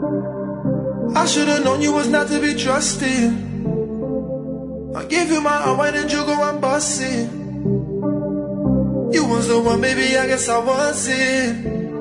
I should've known you was not to be trusted. I gave you my heart, why did you go and bust it? You was the one, baby, I guess I was it.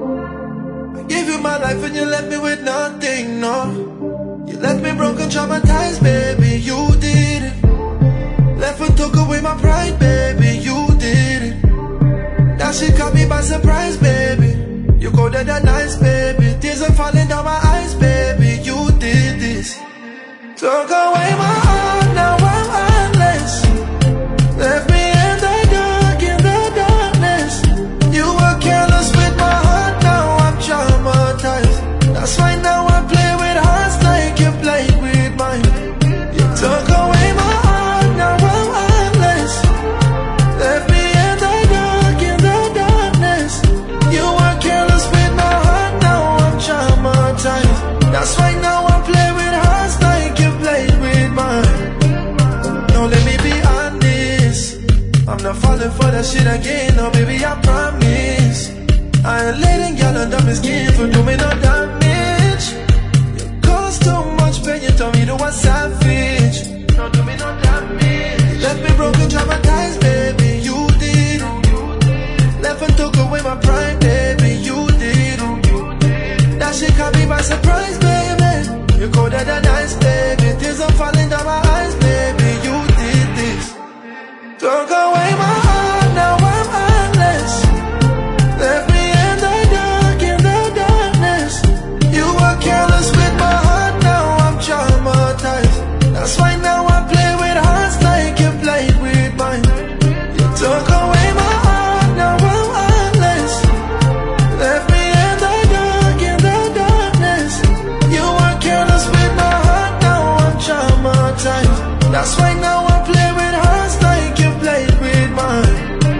I gave you my life and you left me with nothing, no. You left me broken, traumatized, baby, you did it. Left and took away my pride, baby, you did it. Now she caught me by surprise, baby. You go there that nice, baby. Tears are falling down my eyes, baby, you did this. Took away my heart, now I'm heartless. Left me in the dark, in the darkness. You were careless with my heart, now I'm traumatized. That's why now I play with hearts like you played with mine. You took away my heart, now I'm heartless. Left me in the dark, in the darkness. You were careless with my heart, now I'm traumatized. That's why now I play with hearts like you played with mine. No, let me be honest, I'm not falling for that shit again, no baby, I promise. I ain't letting y'all under my skin for doing no damage. You caused too much pain, you told me to was savage. Don't do me no damage. You left me broken, traumatized, baby, you did. Left and took away my pride, baby, you did. That shit caught me by surprise, baby. You go there that nice, baby. Tears are falling down my eyes, baby, you did this. Took away my heart, now I'm heartless. Left me in the dark, in the darkness. You were careless with my heart, now I'm traumatized. That's why now I play with hearts like you played with mine. You took away my heart, now I'm heartless. Left me in the dark, in the darkness. You were careless with my heart, now I'm traumatized. That's why now I play with hearts like you played with mine.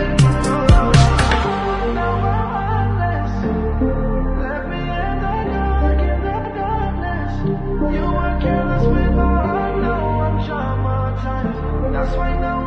Left me in the dark, in the darkness. You were careless with my heart, now I'm traumatized. That's why now